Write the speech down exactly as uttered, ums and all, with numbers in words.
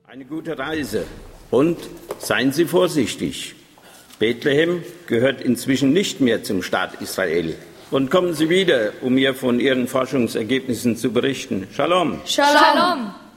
Eine gute Reise und seien Sie vorsichtig. Bethlehem gehört inzwischen nicht mehr zum Staat Israel. Und kommen Sie wieder, um mir von Ihren Forschungsergebnissen zu berichten. Shalom. Shalom. Shalom.